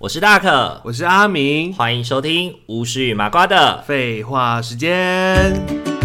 我是大可， 我是阿明， 欢迎收听巫师与麻瓜的废话时间。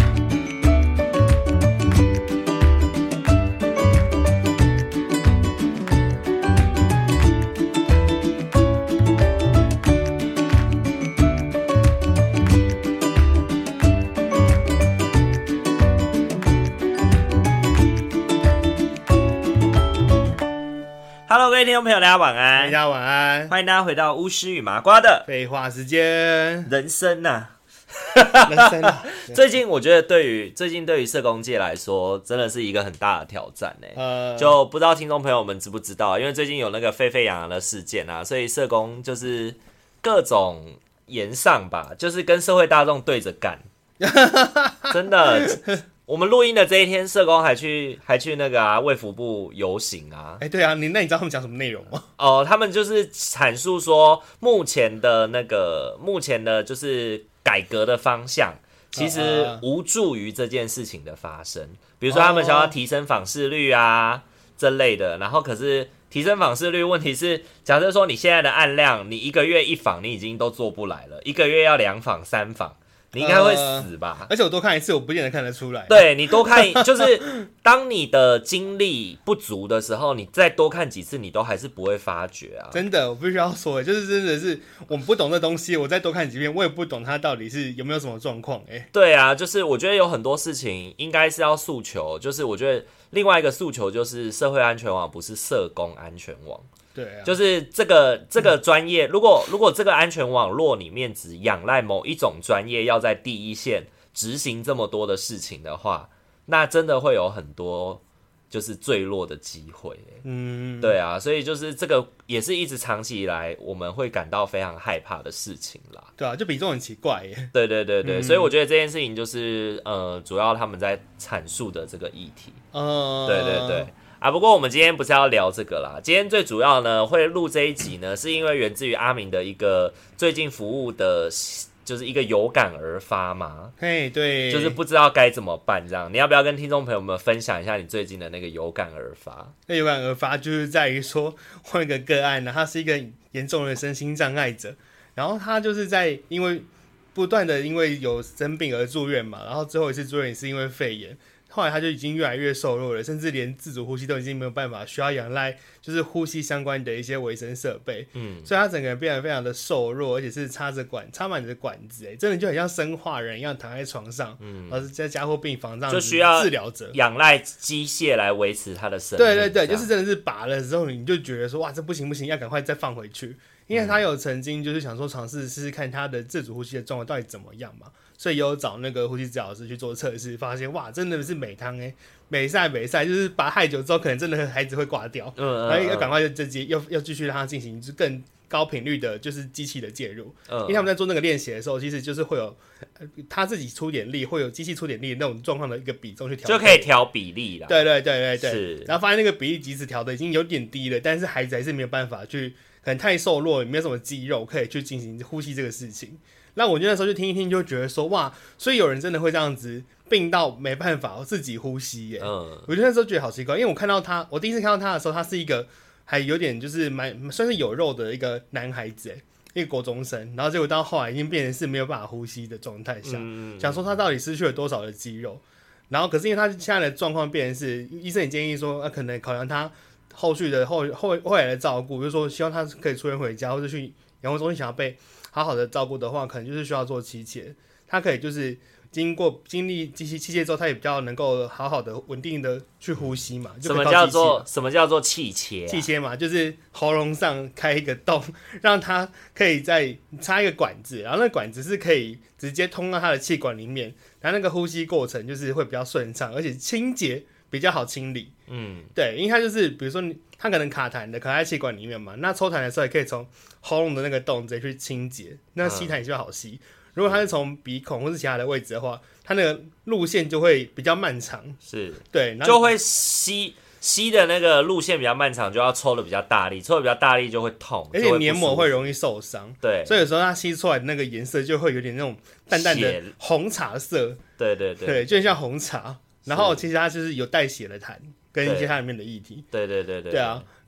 Hello， 各位听众朋友，大家晚安， 大家晚安， 欢迎大家回到巫师与麻瓜的废话时间。 人生啊。 人生啊最近我觉得对于社工界来说，真的是一个很大的挑战就不知道听众朋友们知不知道，因为最近有那个沸沸扬扬的事件啊，所以社工就是各种言上吧，就是跟社会大众对着干，真的。我们录音的这一天，社工还去那个卫福部游行啊。 对啊，那你知道他们讲什么内容吗？ 他们就是阐述说目前的就是改革的方向，其实无助于这件事情的发生。比如说他们想要提升访视率啊这类的，然后可是提升访视率，问题是假设说你现在的案量，你一个月一访你已经都做不来了，一个月要2访3访。你应该会死吧？ 而且我多看一次，我不见得看得出来。 对，你多看，就是当你的精力不足的时候，你再多看几次，你都还是不会发觉啊。 真的，我必须要说，就是真的是我们不懂这东西，我再多看几遍，我也不懂它到底是有没有什么状况。 对啊，就是我觉得有很多事情应该是要诉求，就是我觉得另外一个诉求就是社会安全网不是社工安全网。 对啊， 就是这个专业，如果这个安全网络里面只仰赖某一种专业要在第一线执行这么多的事情的话，那真的会有很多就是坠落的机会。对啊，所以就是这个也是一直长期以来我们会感到非常害怕的事情啦。 对啊，就比重很奇怪耶。 对，所以我觉得这件事情就是主要他们在阐述的这个议题。对。不过我们今天不是要聊这个啦，今天最主要呢会录这一集呢，是因为源自于阿明的一个最近服务的，就是一个有感而发嘛。 对， 就是不知道该怎么办这样。你要不要跟听众朋友们分享一下你最近的那个有感而发？ 那有感而发就是在于说，我有一个个案呢，他是一个严重的身心障碍者，然后他就是因为不断的因为有生病而住院嘛，然后最后一次住院也是因为肺炎。后来他就已经越来越瘦弱了，甚至连自主呼吸都已经没有办法，需要仰赖就是呼吸相关的一些维生设备。所以他整个人变得非常的瘦弱，而且是插满着管子，真的就很像生化人一样躺在床上，而是在加护病房这样子就需要治疗者仰赖机械来维持他的生命。 对，就是真的是拔了之后，你就觉得说哇，这不行，要赶快再放回去，因为他有曾经就是想说尝试试试看他的自主呼吸的状况到底怎么样嘛。所以有找那个呼吸治疗师去做测试，发现哇，真的是美汤美赛，就是拔太久之后，可能真的孩子会挂掉，然后要赶快就要继续让他进行更高频率的，就是机器的介入，因为他们在做那个练习的时候，其实就是会有他自己出点力，会有机器出点力那种状况的一个比重去调， 就可以调比例啦。 对，然后发现那个比例即使调的已经有点低了，但是孩子还是没有办法去，可能太瘦弱，没有什么肌肉可以去进行呼吸这个事情。那我那时候就听一听，就觉得说哇，所以有人真的会这样子病到没办法自己呼吸耶。我就那时候觉得好奇怪，因为我第一次看到他的时候，他是一个还有点就是算是有肉的一个男孩子，一个国中生，然后结果到后来已经变成是没有办法呼吸的状态下，想说他到底失去了多少的肌肉，然后可是因为他现在的状况变成是，医生也建议说，可能考量他后续的后来的照顾，就是说希望他可以出院回家，或者去养护中心想要被好好的照顾的话，可能就是需要做器械，他可以就是经历机器械之后，他也比较能够好好的稳定的去呼吸嘛。 什么叫做气切？ 气切嘛，就是喉咙上开一个洞，让他可以再插一个管子，然后那个管子是可以直接通到他的气管里面，然后那个呼吸过程就是会比较顺畅，而且清洁比较好清理。对，因为它就是比如说它可能卡痰的，卡在气管里面嘛，那抽痰的时候也可以从喉咙的那个洞直接去清洁，那吸痰也比较好吸。如果它是从鼻孔或是其他的位置的话，它那个路线就会比较漫长， 是对， 就会吸的那个路线比较漫长，就要抽的比较大力，抽的比较大力就会痛， 而且黏膜会容易受伤。 对， 所以有时候它吸出来的那个颜色就会有点那种淡淡的红茶色。对，就像红茶。然后其实它就是有带血的痰跟一些它里面的液体。 对。 对啊，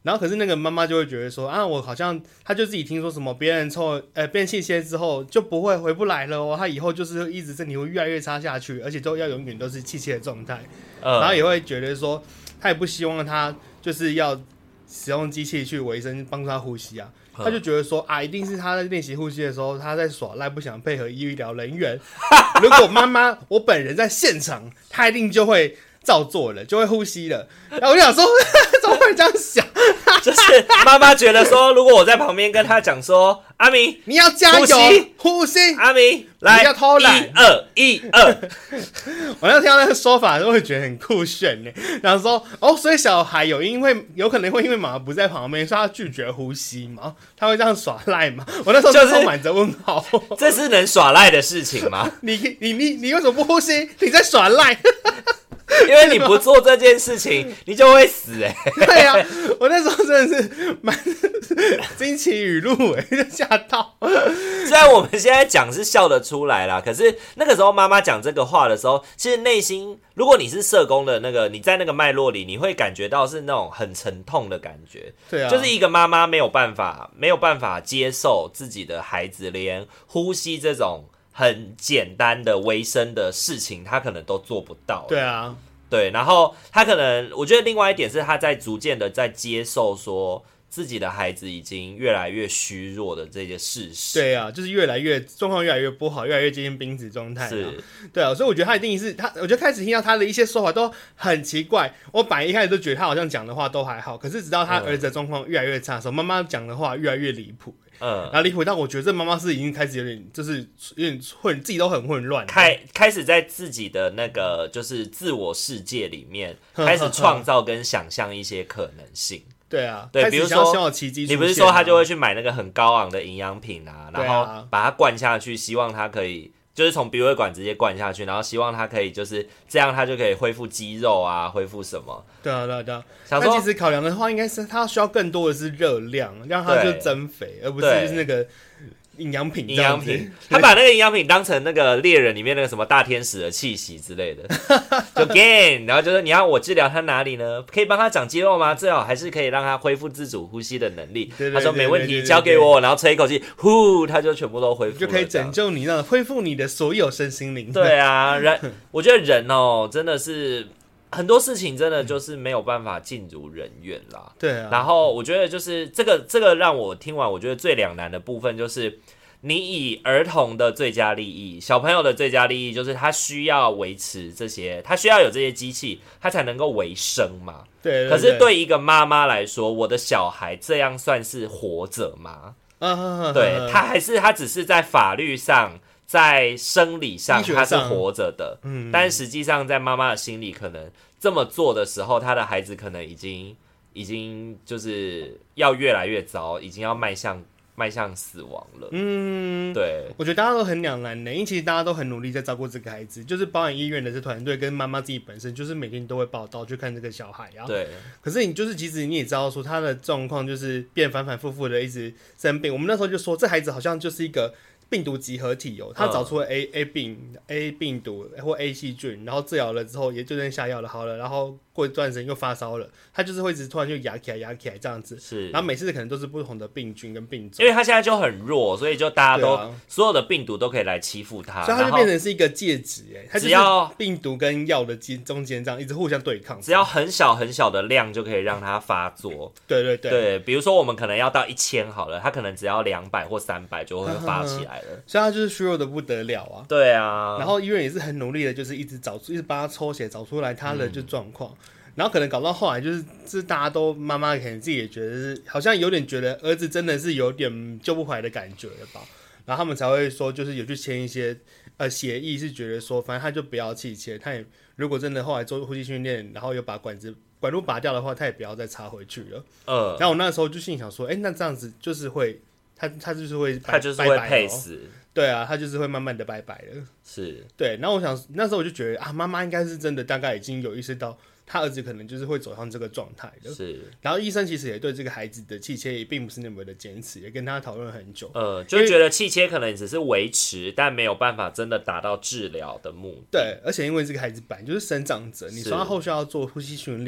然后可是那个妈妈就会觉得说啊，我好像她就自己听说什么别人变气切之后就不会回不来了哦，她以后就是一直身体会越来越差下去，而且都要永远都是气切的状态。然后也会觉得说，她也不希望她就是要使用机器去维生帮助她呼吸啊。他就觉得说啊，一定是他在练习呼吸的时候，他在耍赖，不想配合医疗人员。如果妈妈我本人在现场，他一定就会照做了，就会呼吸了。然后我就想说，怎么会这样想？ 就是妈妈觉得说，如果我在旁边跟他讲说，阿明你要加油呼吸， 阿明来， 不要偷懒 ，1、2。 我那听到那个说法，都会觉得很酷炫呢。然后说哦，所以小孩有可能会因为妈妈不在旁边，所以他拒绝呼吸嘛？他会这样耍赖吗？我那时候就充满着问号。 这是能耍赖的事情吗？ 你为什么不呼吸？你在耍赖。 因为你不做这件事情，你就会死对啊，我那时候真的是蛮惊奇语录就吓到。 虽然我们现在讲是笑得出来啦，可是那个时候妈妈讲这个话的时候，其实内心，如果你是社工的那个，你在那个脉络里，你会感觉到是那种很沉痛的感觉。 对啊， 就是一个妈妈没有办法接受自己的孩子连呼吸这种很简单的维生的事情，他可能都做不到。 对啊， 对，然后他可能，我觉得另外一点是他在逐渐的在接受说自己的孩子已经越来越虚弱的这些事实。 对啊，就是状况越来越不好，越来越接近濒死状态。 是， 对啊，所以我觉得他一定是我觉得开始听到他的一些说法都很奇怪。我本来一开始都觉得他好像讲的话都还好，可是直到他儿子的状况越来越差的时候，妈妈讲的话越来越离谱。然后离谱到我觉得这妈妈是已经开始有点自己都很混乱， 开始在自己的那个就是自我世界里面开始创造跟想象一些可能性。 对啊， 对，比如说你不是说他就会去买那个很高昂的营养品啊，然后把它灌下去，希望它可以就是从鼻胃管直接灌下去，然后希望它可以就是这样，它就可以恢复肌肉啊，恢复什么？ 对啊。想说，其实考量的话，应该是它需要更多的是热量，让它就增肥，而不是就是那个营养品。 他把那个营养品当成那个猎人里面那个什么大天使的气息之类的，就 gain， 然后就是你要我治疗他哪里呢？可以帮他长肌肉吗？最好还是可以让他恢复自主呼吸的能力。他说没问题，交给我，然后吹一口气，呼，他就全部都恢复了， 就可以拯救你，让恢复你的所有身心灵。 对啊，我觉得人真的是。很多事情真的就是没有办法尽如人愿啦。 对啊。 然后我觉得就是这个让我听完，我觉得最两难的部分就是，你以儿童的最佳利益、小朋友的最佳利益，就是他需要维持这些，他需要有这些机器，他才能够维生嘛。 对。 可是对一个妈妈来说，我的小孩这样算是活着吗？对，他只是在法律上。在生理上他是活着的，但实际上在妈妈的心里，可能这么做的时候，他的孩子可能已经就是要越来越糟，已经要迈向死亡了。对， 我觉得大家都很两难的，因为其实大家都很努力在照顾这个孩子，就是包含医院的这团队跟妈妈自己本身，就是每天都会报道去看这个小孩啊。 对。 可是其实你也知道说他的状况就是变反反复复的一直生病，我们那时候就说这孩子好像就是一个。病毒集合体他找出了 A 病毒或 A 细菌，然后治疗了之后也就下药了好了，然后过一段时间又发烧了，他就是会一直突然就压起来这样子， 是， 然后每次可能都是不同的病菌跟病种， 因为他现在就很弱，所以就大家都、所有的病毒都可以来欺负他， 所以他就变成是一个介质，他只要病毒跟药的中间这样一直互相对抗， 只要很小很小的量就可以让它发作。 对， 比如说我们可能要到1000好了，他可能只要200或300就会发起来了， 所以他就是虚弱的不得了啊。 对啊， 然后医院也是很努力的，就是一直帮他抽血找出来他的就状况。然后可能搞到后来就是大家都妈妈可能自己也觉得是好像有点觉得儿子真的是有点救不回来的感觉了吧，然后他们才会说就是有去签一些协议，是觉得说反正他就不要气切，他也如果真的后来做呼吸训练，然后又把管路拔掉的话，他也不要再插回去了。然后我那时候就心想说，那这样子就是会他就是会配死。 对啊，他就是会慢慢的拜拜了。 是， 对。然后我想那时候我就觉得妈妈应该是真的大概已经有意识到他儿子可能就是会走向这个状态的。 是。 然后医生其实也对这个孩子的气切也并不是那么的坚持，也跟他讨论很久。 就觉得气切可能只是维持，但没有办法真的达到治疗的目的。 对，而且因为这个孩子本来就是生长者，你说他后续要做呼吸训练，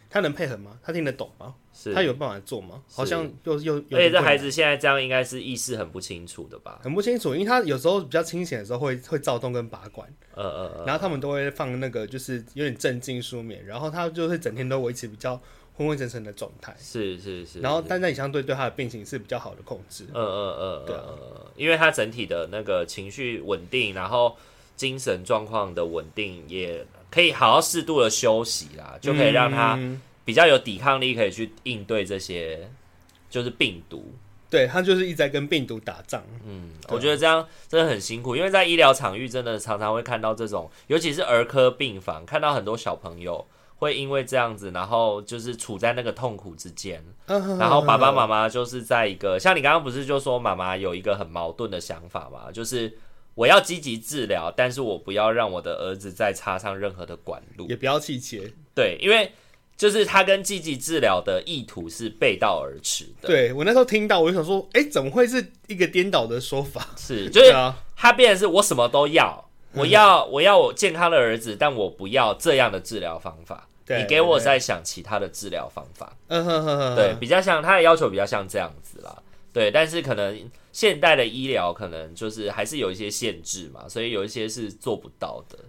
他能配合吗？他听得懂吗？他有办法做吗？好像又而且这孩子现在这样应该是意识很不清楚的吧？ 很不清楚，因为他有时候比较清醒的时候会躁动跟拔管，然后他们都会放那个就是有点镇静舒眠，然后他就会整天都维持比较昏昏沉沉的状态。 是， 然后但在你相对他的病情是比较好的控制。对啊， 因为他整体的那个情绪稳定，然后精神状况的稳定，也可以好好适度的休息啦，就可以让他比较有抵抗力，可以去应对这些就是病毒。 对，他就是一直在跟病毒打仗。 我觉得这样真的很辛苦，因为在医疗场域真的常常会看到这种，尤其是儿科病房，看到很多小朋友会因为这样子，然后就是处在那个痛苦之间，然后爸爸妈妈就是在一个像你刚刚不是就说妈妈有一个很矛盾的想法嘛，就是我要积极治疗，但是我不要让我的儿子再插上任何的管路， 也不要气切。 对，因为就是他跟积极治疗的意图是背道而驰的。 对，我那时候听到，我就想说，怎么会是一个颠倒的说法？ 是，就是他变成是我什么都要，我要我健康的儿子，但我不要这样的治疗方法。你给我再想其他的治疗方法。对，比较像他的要求比较像这样子啦。对，但是可能现代的医疗可能就是还是有一些限制嘛，所以有一些是做不到的。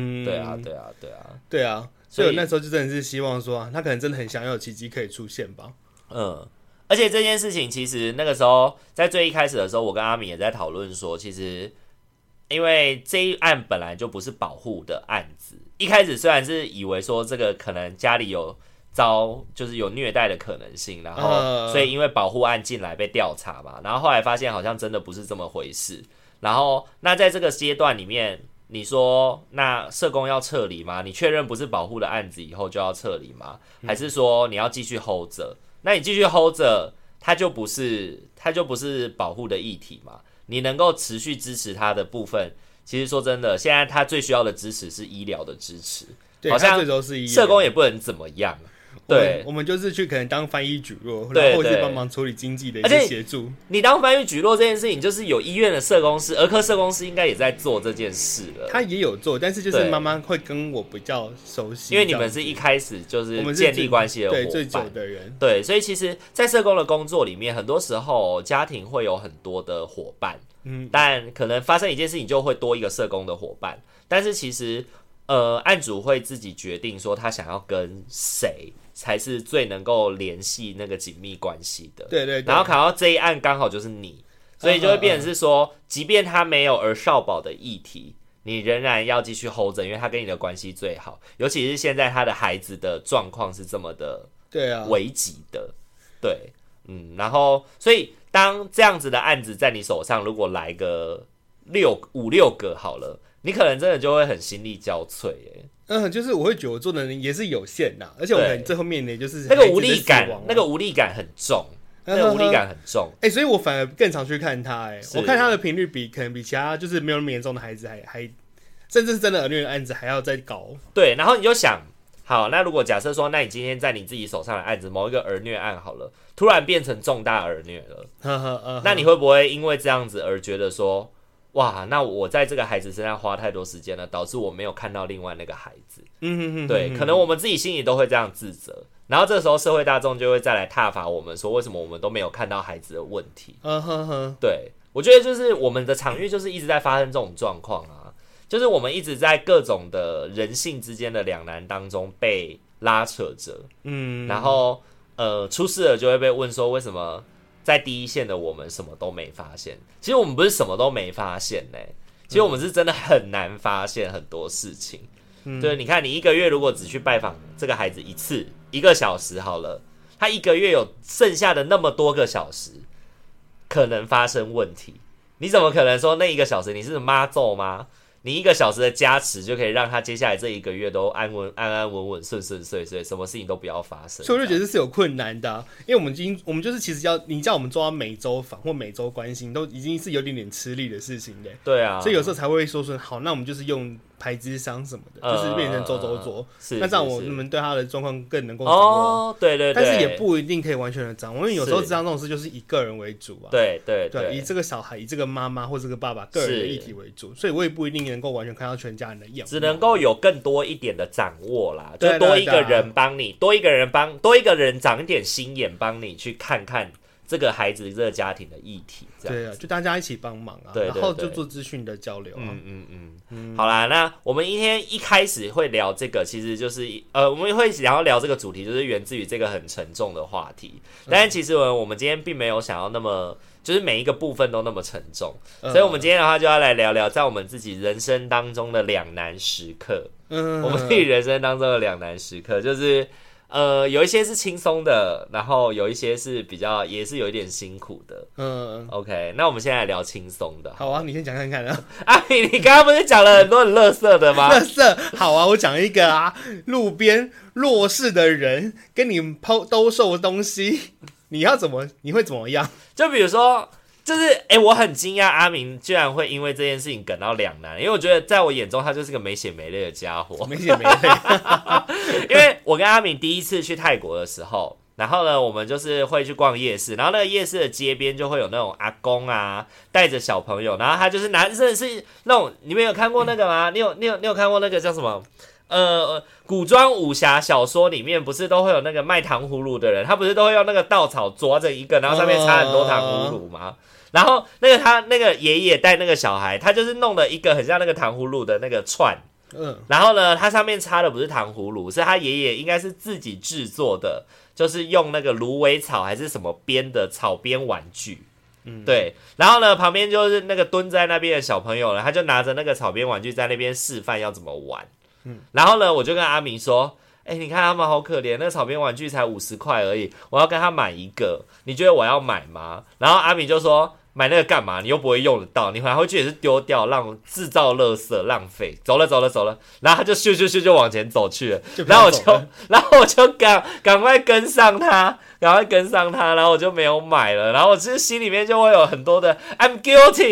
对啊。 所以我那时候就真的是希望说，他可能真的很想要有奇迹可以出现吧。 而且这件事情其实那个时候在最一开始的时候，我跟阿米也在讨论说，其实因为这一案本来就不是保护的案子，一开始虽然是以为说这个可能家里有就是有虐待的可能性，然后所以因为保护案进来被调查嘛，然后后来发现好像真的不是这么回事。然后那在这个阶段里面，你说那社工要撤离吗？你确认不是保护的案子以后就要撤离吗？还是说你要继续 hold 着？那你继续 hold 着，它就不是保护的议题嘛？你能够持续支持他的部分，其实说真的，现在他最需要的支持是医疗的支持， 对， 好像社工也不能怎么样。对， 我们就是去可能当翻译举落，然后或是帮忙处理经济的一些协助。 你当翻译举落这件事情，就是有医院的社工师、儿科社工师应该也在做这件事了。 他也有做，但是就是妈妈会跟我比较熟悉， 因为你们是一开始就是建立关系的伙伴， 对最久的人。 对，所以其实，在社工的工作里面，很多时候家庭会有很多的伙伴，但可能发生一件事情就会多一个社工的伙伴，但是其实案主会自己决定说他想要跟谁才是最能够联系那个紧密关系的。 对。 然后看到这一案刚好就是你，所以就会变成是说，即便他没有儿少保的议题，你仍然要继续 hold 着，因为他跟你的关系最好，尤其是现在他的孩子的状况是这么的危急的。对，然后所以当这样子的案子在你手上，如果来个五六个好了，你可能真的就会很心力交瘁耶。 就是我会觉得我做的人也是有限的，而且我可能最后面呢，就是那个无力感，那个无力感很重， 所以我反而更常去看他，我看他的频率可能比其他就是没有那么严重的孩子还甚至是真的儿虐的案子还要再高。 对，然后你就想，好，那如果假设说，那你今天在你自己手上的案子，某一个儿虐案好了，突然变成重大儿虐了，那你会不会因为这样子而觉得说，哇，那我在这个孩子身上花太多时间了，导致我没有看到另外那个孩子。对，可能我们自己心里都会这样自责，然后这时候社会大众就会再来挞伐我们，说为什么我们都没有看到孩子的问题。对，我觉得就是我们的场域就是一直在发生这种状况啊，就是我们一直在各种的人性之间的两难当中被拉扯着。然后出事了就会被问说为什么在第一线的我们什么都没发现。其实我们不是什么都没发现其实我们是真的很难发现很多事情。对，你看你一个月如果只去拜访这个孩子一次1个小时好了，他一个月有剩下的那么多个小时可能发生问题，你怎么可能说那1个小时你是妈咒吗？你1个小时的加持就可以让他接下来这1个月都安安稳稳顺顺遂遂，什么事情都不要发生。 所以我就觉得这是有困难的因为我们就是其实你叫我们做到每周访或每周关心，都已经是有点吃力的事情的。 对啊， 所以有时候才会说好，那我们就是用排咨商什么的，就是变成走。那这样我们对他的状况更能够掌握。 对， 但是也不一定可以完全的掌握，因为有时候咨商这种事就是以个人为主啊。 对， 以这个小孩、以这个妈妈或这个爸爸个人的议题为主，所以我也不一定能够完全看到全家人的样子， 只能够有更多一点的掌握啦，就多一个人帮你，多一个人长一点心眼，帮你去看看这个孩子、这个家庭的议题， 对啊，就大家一起帮忙啊，然后就做资讯的交流啊。 好啦，那我们今天一开始会聊这个，其实就是我们会想要聊这个主题，就是源自于这个很沉重的话题。但是其实我们今天并没有想要那么，就是每一个部分都那么沉重，所以我们今天的话就要来聊聊在我们自己人生当中的两难时刻。我们自己人生当中的两难时刻，就是有一些是轻松的，然后有一些是比较也是有一点辛苦的。OK， 那我们现在来聊轻松的。 好啊，你先讲看看啊。 你刚刚不是讲了很多很垃圾的吗？ 垃圾，好啊，我讲一个啊，路边弱势的人跟你兜售东西，你会怎么样？ 就比如说。就是我很惊讶阿明居然会因为这件事情感到两难，因为我觉得在我眼中他就是个没血没泪的家伙， 没血没泪。 因为我跟阿明第一次去泰国的时候，然后呢，我们就是会去逛夜市，然后那个夜市的街边就会有那种阿公啊，带着小朋友，然后他就是真的是那种，你们有看过那个吗？你有看过那个叫什么？古装武侠小说里面不是都会有那个卖糖葫芦的人，他不是都会用那个稻草啄着一个，然后上面插很多糖葫芦吗？然后他那个爷爷带那个小孩，他就是弄了一个很像那个糖葫芦的那个串，然后呢，它上面插的不是糖葫芦，是他爷爷应该是自己制作的，就是用那个芦苇草还是什么编的草编玩具。对，然后呢，旁边就是那个蹲在那边的小朋友呢，他就拿着那个草编玩具在那边示范要怎么玩。然后呢，我就跟阿明说，你看他们好可怜，那个草编玩具才50块而已，我要跟他买一个，你觉得我要买吗？然后阿明就说，买那个干嘛？你又不会用得到，你回去也是丢掉，制造垃圾，浪费。走了，然后他就咻就往前走去了，然后我就赶快跟上他，然后我就没有买了，然后我其实心里面就会有很多的 I'm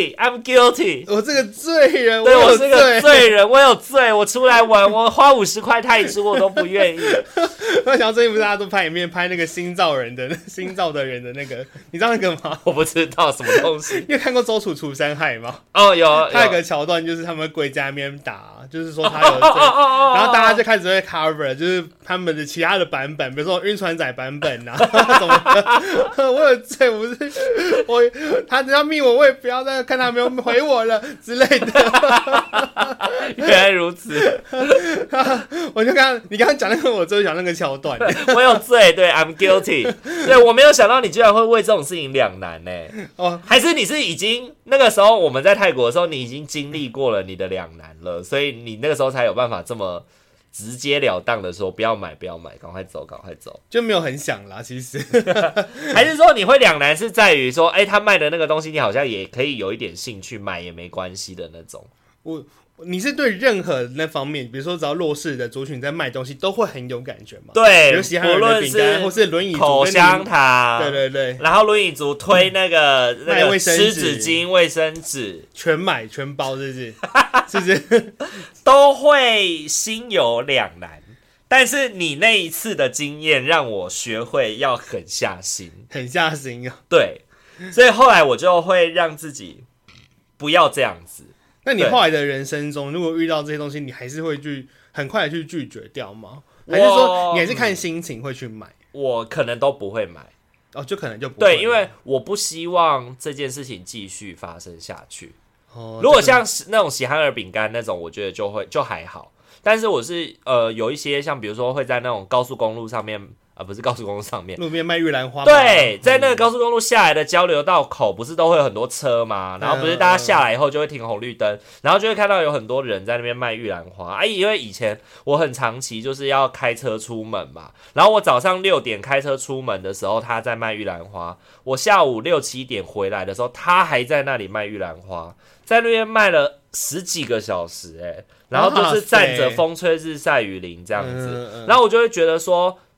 guilty， 我这个罪人， 对，我是个罪人，我有罪，我出来玩，我花50块泰铢我都不愿意。 我想最近不是大家都拍影片拍那个新造的人的那个，你知道那个吗？ 我不知道什么东西。 你有看过周楚除山害吗？ 有。 他有个桥段就是他们跪在那边打，就是说他有罪，然后大家就开始会 cover， 就是他们的其他的版本，比如说晕船仔版本啊什么的。我有罪，不是他只要密我也不要再看他有没有回我了之类的。 原来如此。 我就你刚刚讲那个，我就讲那个桥段。 我有罪，对 ，I'm guilty。对，我没有想到你居然会为这种事情两难呢。还是你是已经那个时候我们在泰国的时候，你已经经历过了你的两难了，所以你那个时候才有办法这么直截了当的说不要买，赶快走， 就没有很想啦。其实还是说你会两难是在于说，他卖的那个东西你好像也可以有一点兴趣买也没关系的那种。 你是对任何那方面，比如说只要弱势的族群在卖东西，都会很有感觉吗？ 对， 比如喜欢人的饼干，或是轮椅族口香糖， 对， 然后轮椅族推那个湿纸巾、卫生纸， 全买全包，是不是？ 都会心有两难。但是你那一次的经验让我学会要狠下心啊！ 对，所以后来我就会让自己不要这样子。 那你后来的人生中，如果遇到这些东西，你还是会很快的去拒绝掉吗？还是说你还是看心情会去买？ 我可能都不会买。 就可能就不会。 对，因为我不希望这件事情继续发生下去。如果像那种喜憨儿饼干那种，我觉得就还好。但是我是有一些像比如说会在那种高速公路上面。不是高速公路上面， 路边卖玉兰花。 对，在那个高速公路下来的交流道口，不是都会有很多车吗？然后不是大家下来以后就会停红绿灯，然后就会看到有很多人在那边卖玉兰花。因为以前我很长期就是要开车出门嘛，然后我早上6点开车出门的时候，他在卖玉兰花；我下午6、7点回来的时候，他还在那里卖玉兰花，在那边卖了10几个小时，然后就是站着风吹日晒雨淋这样子，然后我就会觉得说。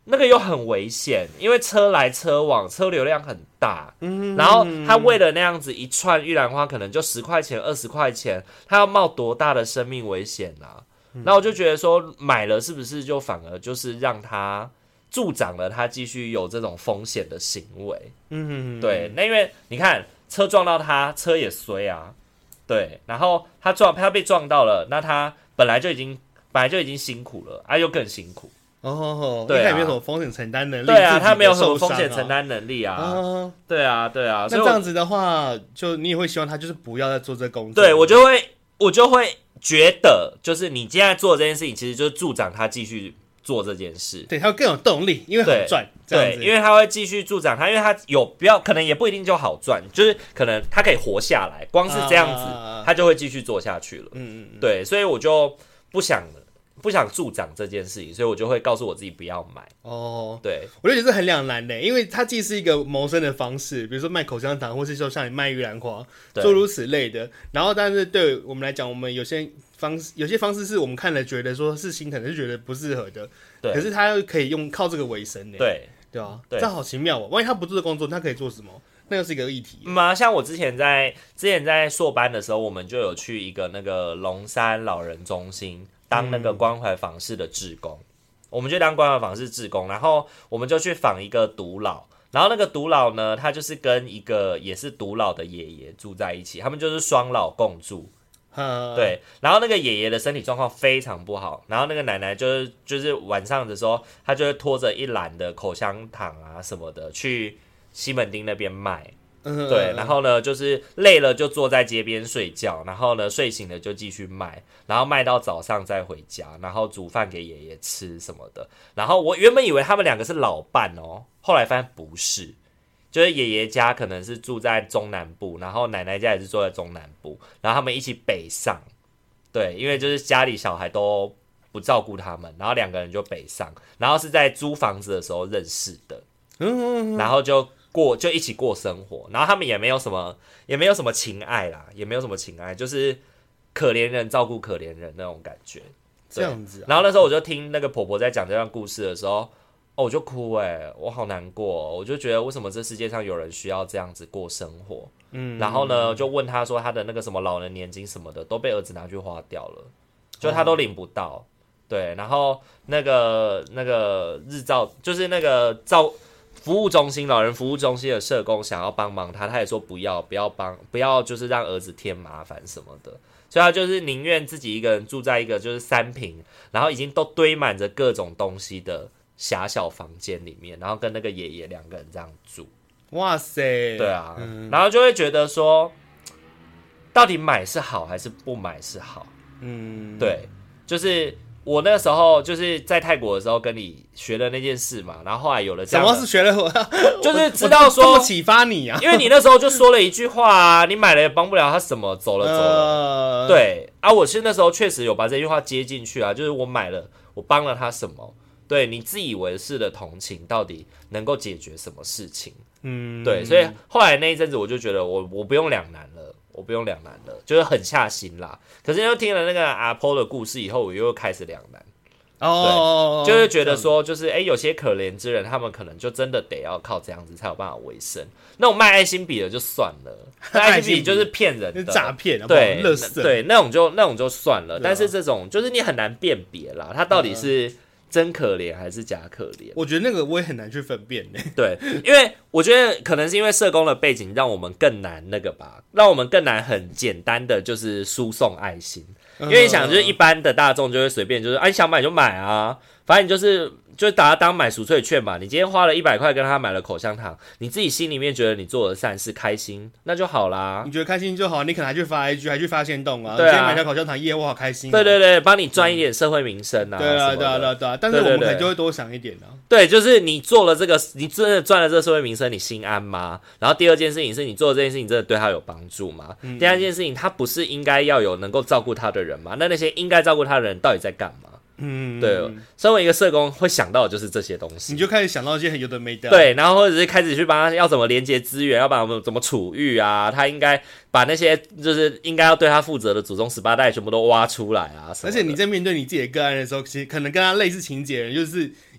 那个又很危险，因为车来车往，车流量很大。然后他为了那样子一串玉兰花，可能就10块钱、20块钱，他要冒多大的生命危险啊！那我就觉得说，买了是不是就反而就是让他助长了他继续有这种风险的行为？对，那因为你看车撞到他，车也衰啊，对，然后他被撞到了，那他本来就已经辛苦了，又更辛苦。 对啊，他也没有什么风险承担能力。 对啊，他没有什么风险承担能力啊。对啊。那这样子的话，就你也会希望他就是不要再做这工作。 对，我就会觉得，就是你现在做这件事情，其实就是助长他继续做这件事。 对，他会更有动力，因为好赚。 对，因为他会继续助长他，因为他可能也不一定就好赚，就是可能他可以活下来，光是这样子，他就会继续做下去了。对，所以我就不想助长这件事情，所以我就会告诉我自己不要买。对， 我就觉得这很两难的，因为它既是一个谋生的方式，比如说卖口香糖，或是说像你卖玉兰花，诸如此类的。然后，但是对我们来讲，我们有些方式是我们看了觉得说是心疼，是觉得不适合的。对，可是他又可以靠这个为生呢。对啊，这好奇妙哦！万一他不做这工作，他可以做什么？那又是一个议题。 像我之前在硕班的时候，我们就有去一个那个龙山老人中心当那个关怀访视的志工，我们就当关怀访视志工，然后我们就去访一个独老，然后那个独老呢，他就是跟一个也是独老的爷爷住在一起，他们就是双老共住。对，然后那个爷爷的身体状况非常不好，然后那个奶奶就是晚上的时候，她就会拖着一篮的口香糖啊什么的去西门町那边卖。对，然后呢，就是累了就坐在街边睡觉，然后呢睡醒了就继续卖，然后卖到早上再回家，然后煮饭给爷爷吃什么的。然后我原本以为他们两个是老伴哦，后来发现不是。就是爷爷家可能是住在中南部，然后奶奶家也是住在中南部，然后他们一起北上。对，因为就是家里小孩都不照顾他们，然后两个人就北上，然后是在租房子的时候认识的。然后就一起过生活，然后他们也没有什么情爱啦，也没有什么情爱，就是可怜人照顾可怜人那种感觉。 这样子然后那时候我就听那个婆婆在讲这段故事的时候，我就哭我好难过我就觉得为什么这世界上有人需要这样子过生活。然后呢就问他说他的那个什么老人年金什么的都被儿子拿去花掉了，就他都领不到。对，然后那个日照就是那个服务中心老人服务中心的社工想要帮忙他也说不要就是让儿子添麻烦什么的，所以他就是宁愿自己一个人住在一个就是3坪，然后已经都堆满着各种东西的狭小房间里面，然后跟那个爷爷2个人这样住。 哇塞， 对啊，然后就会觉得说，到底买是好还是不买是好？对，就是我那时候就是在泰国的时候跟你学了那件事嘛，然后后来有了这样的， 什么是学了就是知道说这么启发你啊， 因为你那时候就说了一句话啊，你买了也帮不了他什么，走了。对啊，我是那时候确实有把这句话接进去啊，就是我买了，我帮了他什么？对，你自以为是的同情到底能够解决什么事情？对，所以后来那一阵子我就觉得我不用两难了，就是很下心啦。可是又听了那个阿婆的故事以后，我又开始两难。对，就是觉得说，就是有些可怜之人，他们可能就真的得要靠这样子才有办法维生。那种卖爱心笔的就算了，爱心笔就是骗人的诈骗， 对， 垃圾， 对，那种就算了。但是这种就是你很难辨别啦，他到底是真可怜还是假可怜？ 我觉得那个我也很难去分辨呢。 对，因为我觉得可能是因为社工的背景，让我们更难那个吧，让我们更难很简单的就是输送爱心。因为你想，就是一般的大众就会随便就是你想买就买啊，反正你就是把它当买赎罪券嘛。你今天花了100块跟他买了口香糖，你自己心里面觉得你做的善事开心，那就好啦。 你觉得开心就好，你可能还去发 IG， 还去发限动啊。 对啊， 你今天买条口香糖耶，我好开心。 对，帮你赚一点社会民生啊。 对啊。但是我们可能就会多想一点啊。 对，就是你做了这个，你真的赚了这个社会民生，你心安吗？然后第二件事情是你做的这件事情真的对他有帮助吗？第三件事情，他不是应该要有能够照顾他的人吗？那些应该照顾他的人到底在干嘛？对，身为一个社工会想到的就是这些东西， 你就开始想到一些很有的没的， 对，然后或者是开始去帮他要怎么连接资源，要帮他怎么处遇啊，他应该把那些就是应该要对他负责的祖宗18代全部都挖出来啊。 而且你在面对你自己的个案的时候，其实可能跟他类似情节的人，就是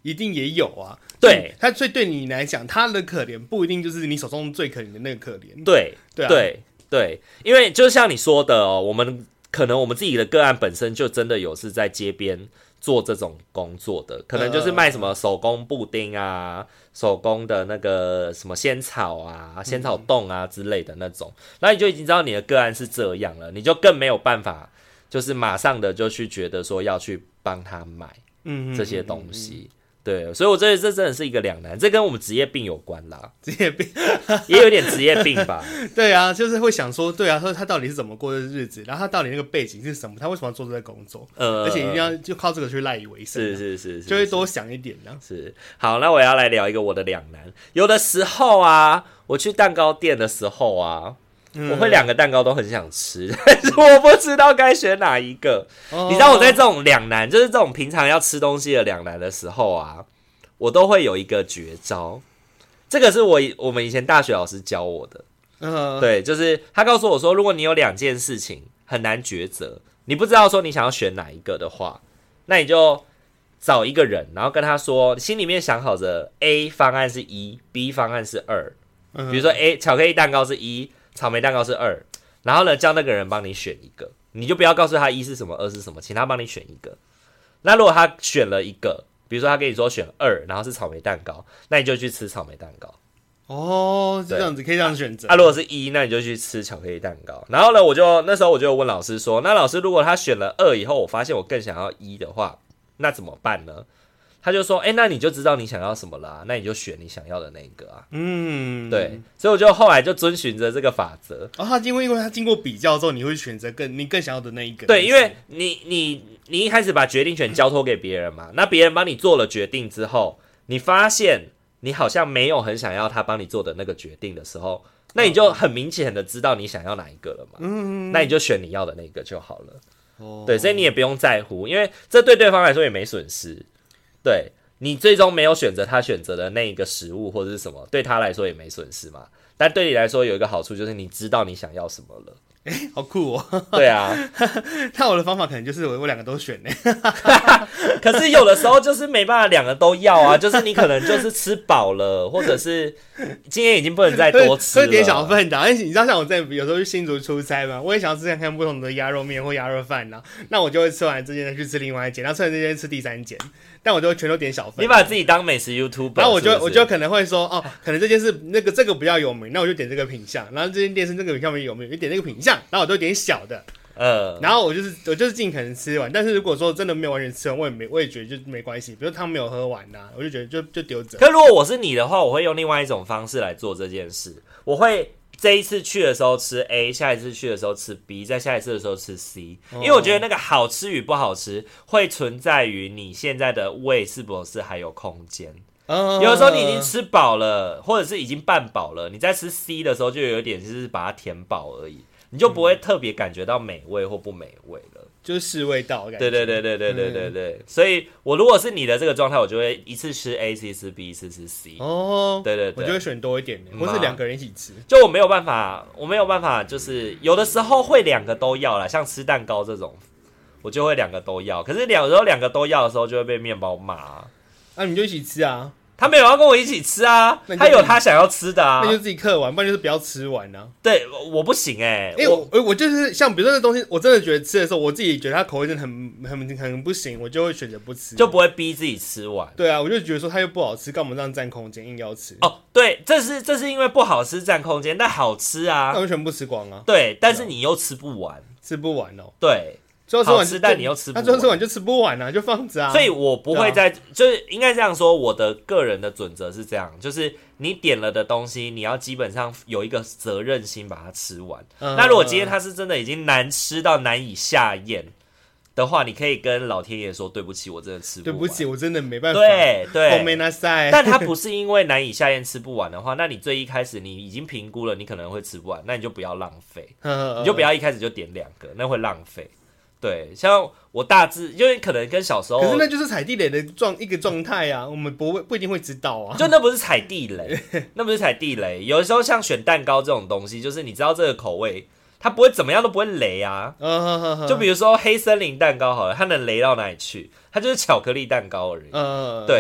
一定也有啊。 对， 所以对你来讲，他的可怜不一定就是你手中最可怜的那个可怜。 对， 对啊， 对，因为就像你说的哦，我们自己的个案本身就真的有是在街边做这种工作的，可能就是卖什么手工布丁啊、手工的那个什么仙草啊、仙草冻啊之类的那种，那你就已经知道你的个案是这样了，你就更没有办法，就是马上的就去觉得说要去帮他买这些东西。对，所以我觉得这真的是一个两难，这跟我们职业病有关啦， 职业病也有点职业病吧。 对啊，就是会想说，对啊，说他到底是怎么过的日子，然后他到底那个背景是什么，他为什么要做这个工作，而且一定要就靠这个去赖以为生， 是， 就会多想一点呢。 是，好，那我要来聊一个我的两难。有的时候啊，我去蛋糕店的时候啊，我会两个蛋糕都很想吃，但是我不知道该选哪一个。你知道我在这种两难，就是这种平常要吃东西的两难的时候啊，我都会有一个绝招。这个是我们以前大学老师教我的。对，就是他告诉我说，如果你有两件事情很难抉择，你不知道说你想要选哪一个的话，那你就找一个人，然后跟他说，心里面想好着 A 方案是1，B 方案是2。比如说 A 巧克力蛋糕是1，草莓蛋糕是2，然后呢，叫那个人帮你选一个，你就不要告诉他1是什么，2是什么，请他帮你选一个。那如果他选了一个，比如说他跟你说选2，然后是草莓蛋糕，那你就去吃草莓蛋糕。 哦，这样子可以这样选择。 如果是1，那你就去吃巧克力蛋糕。然后呢，那时候我就问老师说，那老师如果他选了2以后，我发现我更想要1的话，那怎么办呢？他就说，那你就知道你想要什么啦，那你就选你想要的那一个啊。对，所以我就后来就遵循着这个法则。 因为他经过比较之后，你会选择你更想要的那一个。 对，因为你一开始把决定权交托给别人嘛，那别人帮你做了决定之后，你发现你好像没有很想要他帮你做的那个决定的时候，那你就很明显的知道你想要哪一个了嘛。那你就选你要的那个就好了。对，所以你也不用在乎，因为这对对方来说也没损失。对，你最终没有选择他选择的那一个食物或者是什么，对他来说也没损失嘛。但对你来说有一个好处，就是你知道你想要什么了。 好酷哦！ 对啊， 那我的方法可能就是我两个都选呢。 可是有的时候就是没办法两个都要啊，就是你可能就是吃饱了，或者是今天已经不能再多吃了， 会点小份的。你知道像我在有时候去新竹出差嘛，我也想要吃看不同的鸭肉面或鸭肉饭呐，那我就会吃完这间去吃另外一间，然后吃完这间吃第3间，但我就会全都点小份。 你把自己当美食 YouTuber， 然后我就可能会说可能这件是这个比较有名，那我就点这个品相，然后这间店是这个品相有名，就点这个品相，然后我就点小的。然后我就是尽可能吃完，但是如果说真的没有完全吃完，我也觉得就没关系，比如汤没有喝完我就觉得就丢着。 可如果我是你的话，我会用另外一种方式来做这件事，我会这一次去的时候吃 A， 下一次去的时候吃 B， 再下一次的时候吃 C，因为我觉得那个好吃与不好吃会存在于你现在的胃是不是还有空间。有的时候你已经吃饱了，或者是已经半饱了，你在吃 C 的时候就有点就是把它填饱而已，你就不会特别感觉到美味或不美味了， 就是试味道的感觉。 对，所以我如果是你的这个状态，我就会一次吃 A， 一次吃 B， 一次吃 C。对， 我就会选多一点，或是两个人一起吃。 就我没有办法，就是有的时候会两个都要啦，像吃蛋糕这种，我就会两个都要。可是有时候两个都要的时候，就会被面包骂。 那你就一起吃啊。 他没有要跟我一起吃啊，他有他想要吃的啊， 那就自己嗑完，不然就是不要吃完啊。 对，我不行我就是像比如说这东西，我真的觉得吃的时候，我自己觉得它口味真的很不行，我就会选择不吃， 就不会逼自己吃完。 对啊，我就觉得说它又不好吃，干嘛这样占空间，硬要吃？ 对，这是因为不好吃占空间，但好吃啊， 那我全部吃光啊。 对，但是你又吃不完，对。好吃，但你又吃不完， 最后吃完就吃不完啊，就放着啊。 所以我不会就是应该这样说，我的个人的准则是这样，就是你点了的东西，你要基本上有一个责任心把它吃完。那如果今天它是真的已经难吃到难以下咽的话，你可以跟老天爷说对不起，我真的吃不完， 对不起，我真的没办法。 对， 但它不是因为难以下咽吃不完的话，那你最一开始你已经评估了，你可能会吃不完，那你就不要浪费，你就不要一开始就点2个，那会浪费。对，像我大致因为可能跟小时候， 可是那就是踩地雷的一个状态啊，我们不一定会知道啊。 就那不是踩地雷，那不是踩地雷。有的时候像选蛋糕这种东西，就是你知道这个口味，它不会怎么样都不会雷啊。就比如说黑森林蛋糕好了，它能雷到哪里去？它就是巧克力蛋糕而已。对，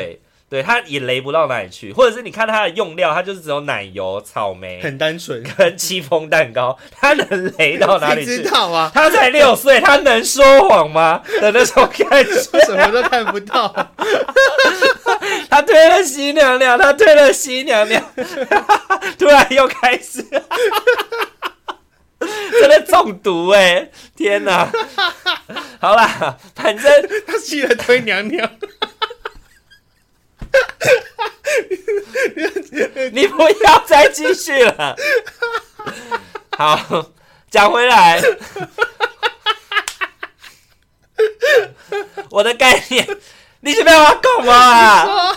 对，它也雷不到哪里去，或者是你看它的用料，它就是只有奶油、草莓， 很单纯， 跟戚风蛋糕，它能雷到哪里去？ 谁知道啊？ 他才6岁，他能说谎吗？的那种感觉， 什么都看不到。 他推了西娘娘，他推了西娘娘，突然又开始，真的中毒天哪！好啦，反正他记得推娘娘。 你不要再继续了。好，讲回来，我的概念，你是不要讲嘛？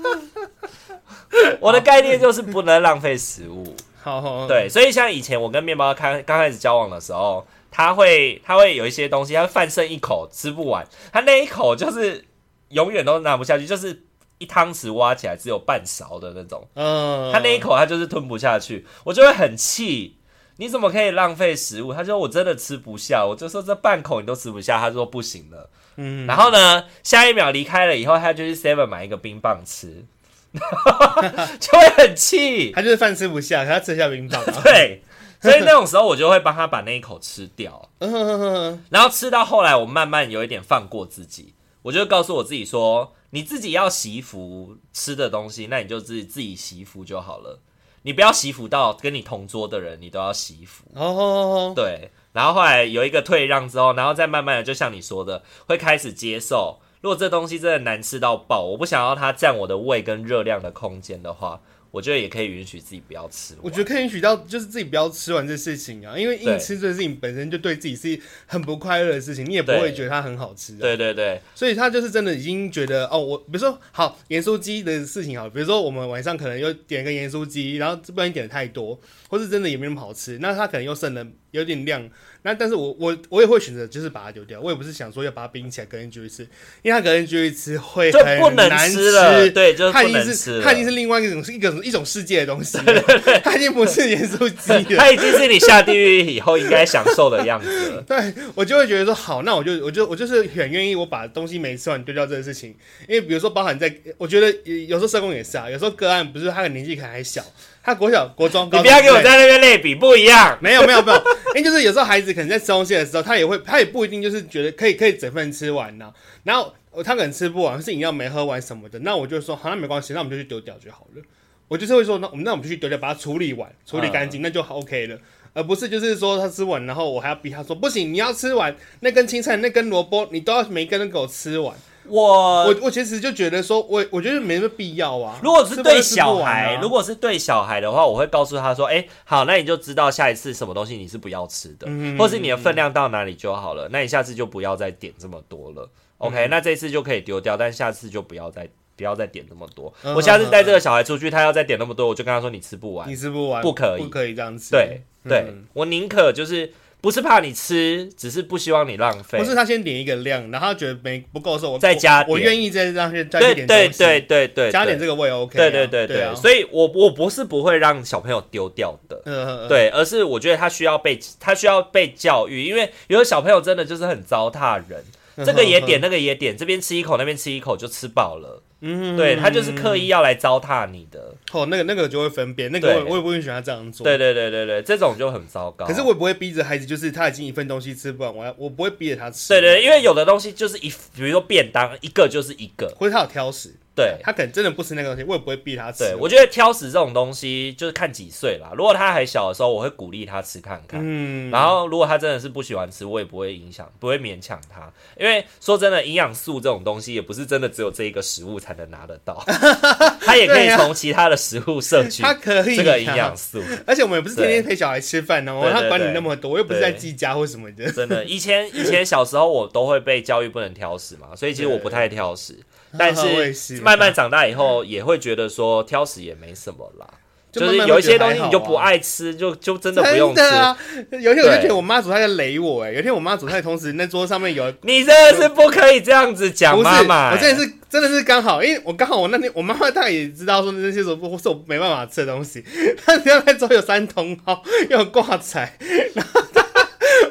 我的概念就是不能浪费食物。 好， 对，所以像以前我跟面包刚开始交往的时候，他会有一些东西，他会饭剩一口吃不完，他那一口就是永远都拿不下去，就是一汤匙挖起来只有半勺的那种。他那一口他就是吞不下去，我就会很气。你怎么可以浪费食物？他说我真的吃不下，我就说这半口你都吃不下，他说不行了。然后呢，下一秒离开了以后，他就去 Seven 买一个冰棒吃，就会很气。 他就是饭吃不下，可他吃下冰棒。 对，所以那种时候我就会帮他把那一口吃掉。然后吃到后来，我慢慢有一点放过自己，我就告诉我自己说，你自己要惜福吃的东西，那你就自己惜福就好了。你不要惜福到跟你同桌的人，你都要惜福。对。然后后来有一个退让之后，然后再慢慢的，就像你说的，会开始接受。如果这东西真的难吃到爆，我不想要它占我的胃跟热量的空间的话，我觉得也可以允许自己不要吃完。 我觉得可以允许到就是自己不要吃完这事情啊，因为硬吃这事情本身就对自己是很不快乐的事情，你也不会觉得它很好吃。 对， 所以他就是真的已经觉得我比如说好盐酥鸡的事情好，比如说我们晚上可能又点个盐酥鸡，然后不然点的太多，或是真的也没那么好吃，那他可能又剩了有点量。那但是我也会选择就是把它丢掉，我也不是想说要把它冰起来隔天继续吃，因为它隔天继续吃会很难吃， 就不能吃了，对，就是不能吃了， 它已经是另外一种世界的东西了，它已经不是盐酥鸡了， 它已经是你下地狱以后应该享受的样子了。 对，我就会觉得说好，那我就是很愿意我把东西没吃完丢掉这个事情，因为比如说包含在，我觉得有时候社工也是啊，有时候个案不是他的年纪可能还小。他国小、国中、高中， 你不要给我在那边类比，不一样。 没有，因为就是有时候孩子可能在吃东西的时候，他也不一定就是觉得可以整份吃完呢。然后他可能吃不完，是饮料没喝完什么的，那我就说好，那没关系，那我们就去丢掉就好了。我就是会说，那我们就去丢掉，把它处理完，处理干净，那就 OK 了。而不是就是说他吃完，然后我还要逼他说不行，你要吃完那根青菜、那根萝卜，你都要每一根都给我吃完。我其实就觉得说，我觉得没那么必要啊。 如果是对小孩，如果是对小孩的话，我会告诉他说，好，那你就知道下一次什么东西你是不要吃的，或是你的分量到哪里就好了。那你下次就不要再点这么多了。OK，那这次就可以丢掉，但下次就不要再点那么多。我下次带这个小孩出去，他要再点那么多，我就跟他说你吃不完，不可以这样子。对，我宁可就是不是怕你吃，只是不希望你浪费。 不是他先点一个量，然后他觉得不够的时候， 再加点， 我愿意再点东西。 对， 加点这个我也 OK。 对，所以我不是不会让小朋友丢掉的，对，而是我觉得他需要被教育，因为有的小朋友真的就是很糟蹋人，这个也点那个也点，这边吃一口那边吃一口就吃饱了。对，他就是刻意要来糟蹋你的。那个就会分辨，那个我也不允许他这样做。对， 这种就很糟糕。 可是我也不会逼着孩子，就是他已经一份东西吃不完，我不会逼着他吃。 对，因为有的东西就是比如说便当，一个就是一个， 或者他有挑食。 对， 他可能真的不吃那个东西，我也不会逼他吃。 对，我觉得挑食这种东西就是看几岁啦。如果他还小的时候，我会鼓励他吃看看。然后如果他真的是不喜欢吃，我也不会勉强他。因为说真的，营养素这种东西也不是真的只有这一个食物才能拿得到，他也可以从其他的食物摄取这个营养素。 而且我们也不是天天陪小孩吃饭哦，他管你那么多，我又不是在记家或什么的。 真的，以前小时候我都会被教育不能挑食嘛，所以其实我不太挑食。但是慢慢长大以后，也会觉得说挑食也没什么啦，就是有一些东西你就不爱吃，就真的不用吃。 有一天我就觉得我妈煮菜在雷我，有一天我妈煮菜，同时那桌上面有， 你真的是不可以这样子讲妈妈。 我真的是刚好，因为我那天我妈妈她也知道说那些是我没办法吃的东西，她只要那桌有3茼蒿，又有挂菜，然后超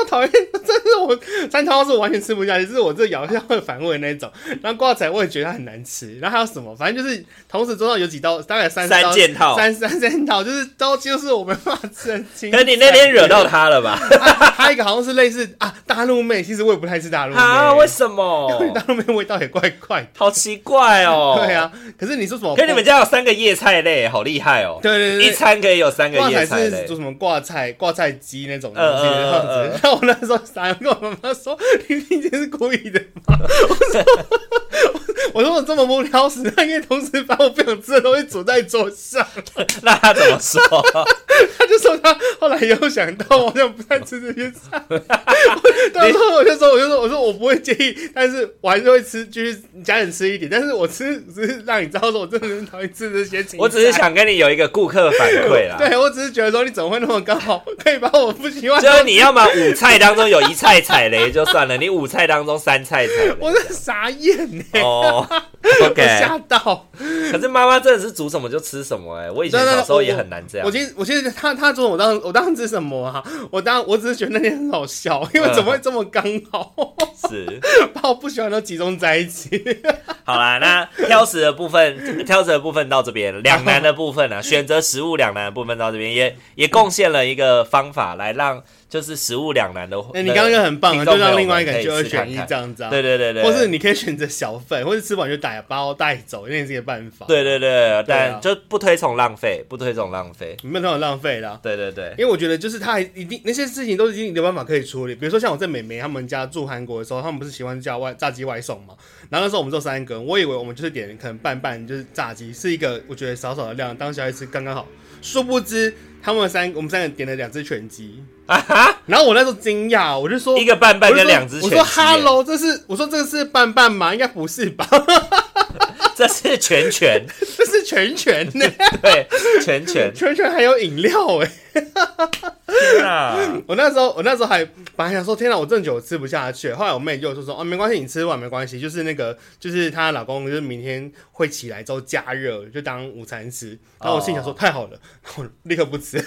讨厌，真是我三条是我完全吃不下去，就是我这咬一下会反胃的那种。然后挂菜我也觉得它很难吃，然后还有什么，反正就是同时桌上有几道，大概三件套， 三件套，就是都就是我没办法吃的青菜。 可是你那天惹到他了吧？ 还有一个好像是类似大陆妹，其实我也不太吃大陆妹啊，为什么？ 因为大陆妹味道也怪怪的， 好奇怪哦。 对啊，可是你说什么？ 可是你们家有3个叶菜类，好厉害哦。 对， 一餐可以有3个叶菜类。 是做什么挂菜鸡那种东西的样子。然后我那时候傻眼，跟我妈妈说：“你今天是故意的吗？”我说我这么不挑食，他应该同时把我不想吃的东西煮在桌上。 那他怎么说？ 他就说他后来有想到我好像不太吃这些菜。到时候我就说我不会介意，但是我还是会吃，继续家人吃一点。但是我吃只是让你知道说我真的很讨厌吃这些青菜。 我只是想跟你有一个顾客反馈啦。 对，我只是觉得说你怎么会那么刚好可以把我不喜欢， 就是你要么5菜当中有1菜踩雷就算了，你5菜当中3菜踩雷， 我是傻眼欸。 哦，OK， 我吓到。 可是妈妈真的是煮什么就吃什么我以前小时候也很难这样。 我其实他煮我当时吃什么啊？我只是觉得那天很好笑，因为怎么会这么刚好？ 是把我不喜欢都集中在一起。 好啦，那挑食的部分到这边，两难的部分选择食物两难的部分到这边，也贡献了一个方法来让就是食物两难的。 你刚刚那个很棒啊，就让另外一个人就2选1这样子。 对， 或是你可以选择小份，或是吃完就打包带走，那也是一个办法。 对，但就不推崇浪费， 没有那种浪费啦。 对， 因为我觉得就是他一定那些事情都已经有办法可以处理。比如说像我在美眉他们家住韩国的时候，他们不是喜欢叫炸鸡外送嘛？然后那时候我们只有3个人，我以为我们就是点可能半就是炸鸡，是一个我觉得少少的量，当小孩吃刚刚好。殊不知我们3个人点了2只全鸡。然后我那时候惊讶，我就说一个半跟2只全鸡。 我说 “Hello”，这是半吗？应该不是吧？ 这是全， 这是全呢。 对，全还有饮料天啊！ 我那时候还本来想说，天哪，我真的觉得我吃不下去。后来我妹就说没关系，你吃完没关系，就是她老公就是明天会起来之后加热，就当午餐吃。然后我心想说太好了，我立刻不吃。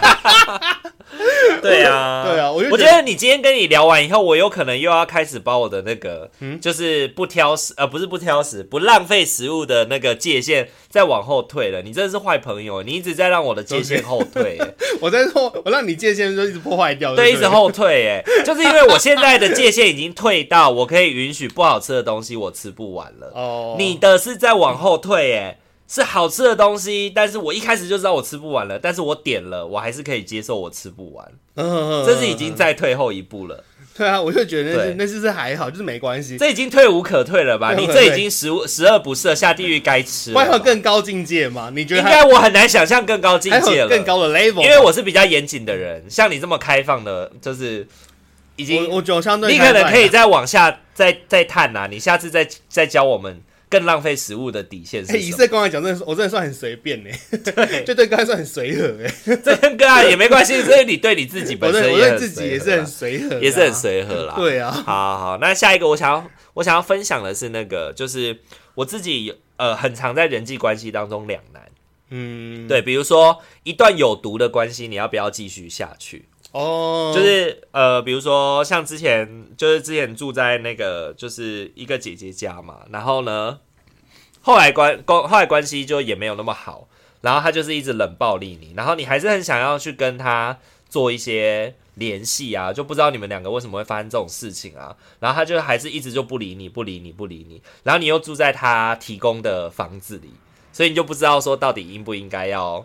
对啊，我觉得你今天跟你聊完以后，我有可能又要开始把我的那个，就是不挑食，不是不挑食，不浪费食物的那个界限再往后退了。你真的是坏朋友，你一直在让我的界限后退。 我在说，我让你界限就一直破坏掉， 对，一直后退。就是因为我现在的界限已经退到我可以允许不好吃的东西我吃不完了。你的是在往后退，是好吃的东西，但是我一开始就知道我吃不完了，但是我点了，我还是可以接受我吃不完。这是已经再退后一步了。 对啊，我就觉得那是还好，就是没关系。 这已经退无可退了吧？你这已经12不赦，下地狱该吃了。 会有更高境界吗？你觉得？ 应该我很难想象更高境界了， 更高的 level。 因为我是比较严谨的人，像你这么开放的，就是已经我觉得相对你可能可以再往下再探啊。你下次再教我们更浪费食物的底线是什么？ 以色跟我讲，我真的算很随便对，就对个案算很随和这跟个案也没关系，所以你对你自己本身我对自己也是很随和， 也是很随和啦。 对啊， 好，那下一个我想要分享的是那个，就是我自己很常在人际关系当中两难。对，比如说一段有毒的关系，你要不要继续下去？就是比如说像之前住在那个就是一个姐姐家嘛，然后呢，后来关系就也没有那么好，然后他就是一直冷暴力你，然后你还是很想要去跟他做一些联系啊，就不知道你们两个为什么会发生这种事情啊，然后他就还是一直就不理你，然后你又住在他提供的房子里，所以你就不知道说到底应不应该要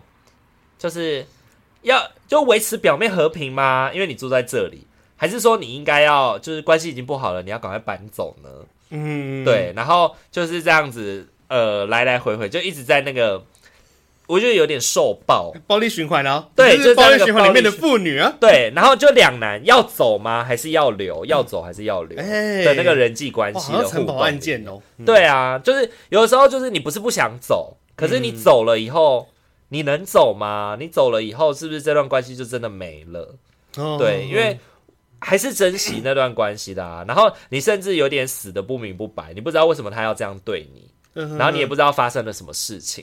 就维持表面和平吗？因为你住在这里，还是说你应该要就是关系已经不好了，你要赶快搬走呢？对，然后就是这样子，来来回回就一直在那个，我觉得有点受暴力循环啊， 对， 就是暴力循环里面的妇女啊， 对，然后就两难，要走吗？还是要留？要走还是要留？的那个人际关系的互动， 城堡案件哦。 对啊，就是有的时候就是你不是不想走，可是你走了以后。你能走吗？你走了以后，是不是这段关系就真的没了？对，因为还是珍惜那段关系的啊。然后你甚至有点死的不明不白，你不知道为什么他要这样对你，然后你也不知道发生了什么事情。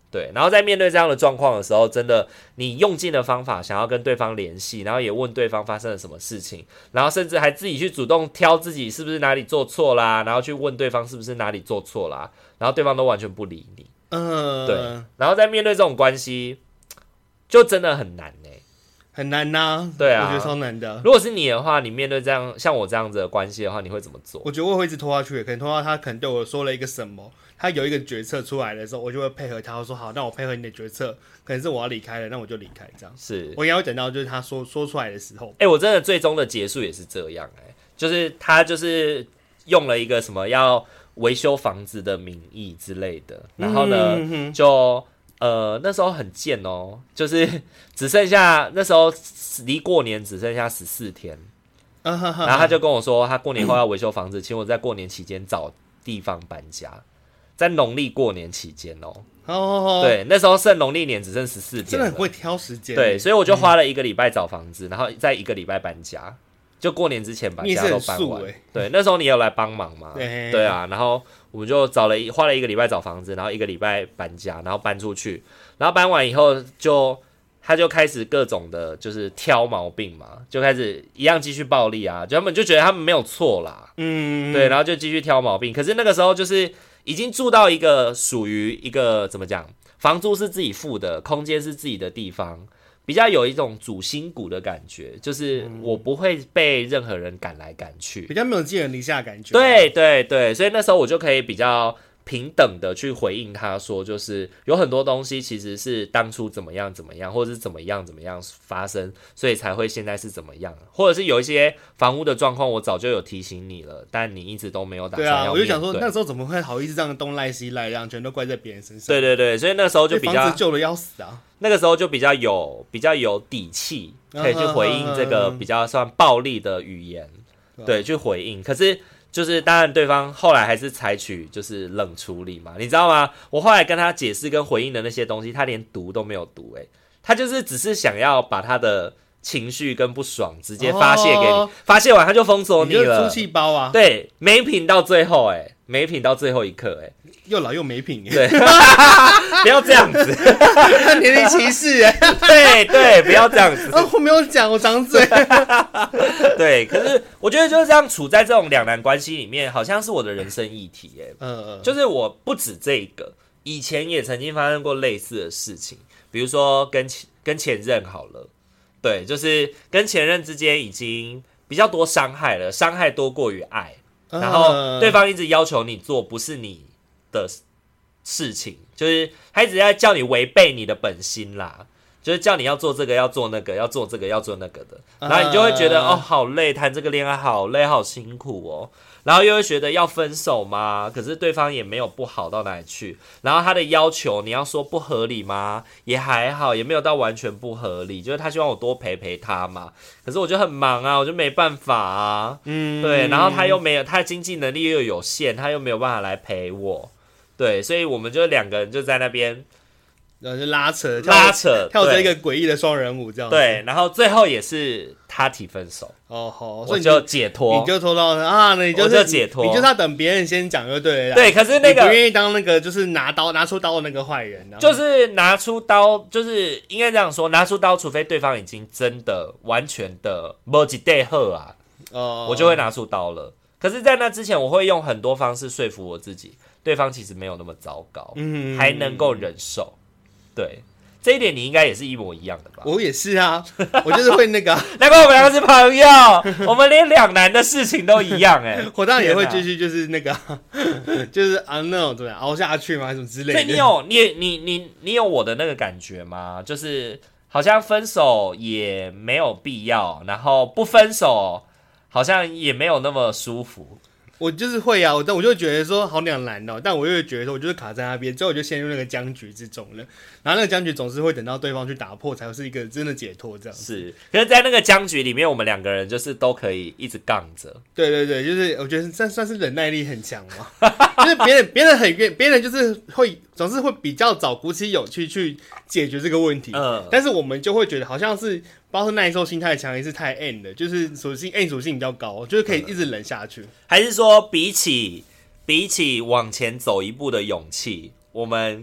对，然后在面对这样的状况的时候，真的你用尽了方法想要跟对方联系，然后也问对方发生了什么事情，然后甚至还自己去主动挑自己是不是哪里做错啦，然后去问对方是不是哪里做错啦，然后对方都完全不理你。对，然后在面对这种关系，就真的很难很难呐。 对啊， 我觉得超难的。 如果是你的话，你面对这样像我这样子的关系的话，你会怎么做？ 我觉得我会一直拖下去，可能拖到他可能对我说了一个什么，他有一个决策出来的时候，我就会配合他，我说好，那我配合你的决策，可能是我要离开了，那我就离开，这样。 是我应该会等到就是他说出来的时候。 我真的最终的结束也是这样就是他就是用了一个什么要维修房子的名义之类的，然后呢，就那时候很贱就是只剩下那时候离过年只剩下14天，然后他就跟我说，他过年后要维修房子，请我在过年期间找地方搬家，在农历过年期间对，那时候剩农历年只剩14天， 真的很会挑时间。 对，所以我就花了1个礼拜找房子，然后再1个礼拜搬家。就过年之前把家都搬完，对，那时候你有来帮忙嘛？对啊，然后我们就花了1个礼拜找房子，然后1个礼拜搬家，然后搬出去，然后搬完以后他就开始各种的，就是挑毛病嘛，就开始一样继续暴力啊，就他们就觉得他们没有错啦，对，然后就继续挑毛病。可是那个时候就是已经住到一个属于一个怎么讲，房租是自己付的，空间是自己的地方。比较有一种主心骨的感觉，就是我不会被任何人赶来赶去， 比较没有寄人篱下的感觉。 对对对，所以那时候我就可以比较平等的去回应他说，就是有很多东西其实是当初怎么样怎么样，或者是怎么样发生，所以才会现在是怎么样，或者是有一些房屋的状况我早就有提醒你了，但你一直都没有打算要面对。 对啊，我就想说那时候怎么会好意思这样东赖西赖，让全都怪在别人身上。 对对对，所以那时候就比较房子旧的要死啊。 那个时候就比较有底气，可以去回应这个比较算暴力的语言，对，去回应。可是就是当然对方后来还是采取就是冷处理嘛，你知道吗？我后来跟他解释跟回应的那些东西，他连读都没有读，他就是只是想要把他的情绪跟不爽直接发泄给你，发泄完他就封锁你了， 你就是出气包啊。 对，没品到最后，没品到最后一刻， 又老又没品， 对，不要这样子， 年龄歧视， 对对，不要这样子。 我没有讲，我张嘴。 对，可是我觉得就是这样，处在这种两难关系里面，好像是我的人生议题，就是我不止这一个，以前也曾经发生过类似的事情，比如说跟前任好了，对，就是跟前任之间已经比较多伤害了，伤害多过于爱，然后对方一直要求你做不是你的事情，就是他一直在叫你违背你的本心啦，就是叫你要做这个要做那个，要做这个要做那个的，然后你就会觉得好累，谈这个恋爱好累好辛苦然后又会觉得要分手吗？可是对方也没有不好到哪里去，然后他的要求你要说不合理吗？也还好，也没有到完全不合理，就是他希望我多陪他嘛。可是我就很忙啊，我就没办法啊，对，然后他又没有，他的经济能力又有限，他又没有办法来陪我，对，所以我们就两个人就在那边。 然后就拉扯，跳着一个诡异的双人舞这样子。 对，然后最后也是他提分手， 好， 我就解脱， 你就拖到啊，那你就是解脱， 你就是要等别人先讲就对了。 对，可是那个你不愿意当那个就是拿出刀的那个坏人， 就是拿出刀，就是应该这样说，拿出刀，除非对方已经真的完全的没几对好啊，我就会拿出刀了。可是，在那之前，我会用很多方式说服我自己，对方其实没有那么糟糕，还能够忍受。对，这一点你应该也是一模一样的吧？ 我也是啊，我就是会那个， 难怪我们两个是朋友，我们连两难的事情都一样我当然也会继续就是那个，就是那种怎么样熬下去吗？什么之类的。 所以你有我的那个感觉吗？就是好像分手也没有必要，然后不分手好像也没有那么舒服。 我就是会啊，但我就觉得说好两难但我又会觉得说我就是卡在那边，之后我就陷入那个僵局之中了。然后那个僵局总是会等到对方去打破，才会是一个真的解脱这样子。 是，可是在那个僵局里面，我们两个人就是都可以一直杠着。 对对对，就是我觉得这算是忍耐力很强嘛。就是别人就是总是会比较早鼓起勇气去解决这个问题。但是我们就会觉得好像是。包括耐受性太强，也是太 N 的，就是N 属性比较高，就是可以一直忍下去。 还是说，比起往前走一步的勇气，我们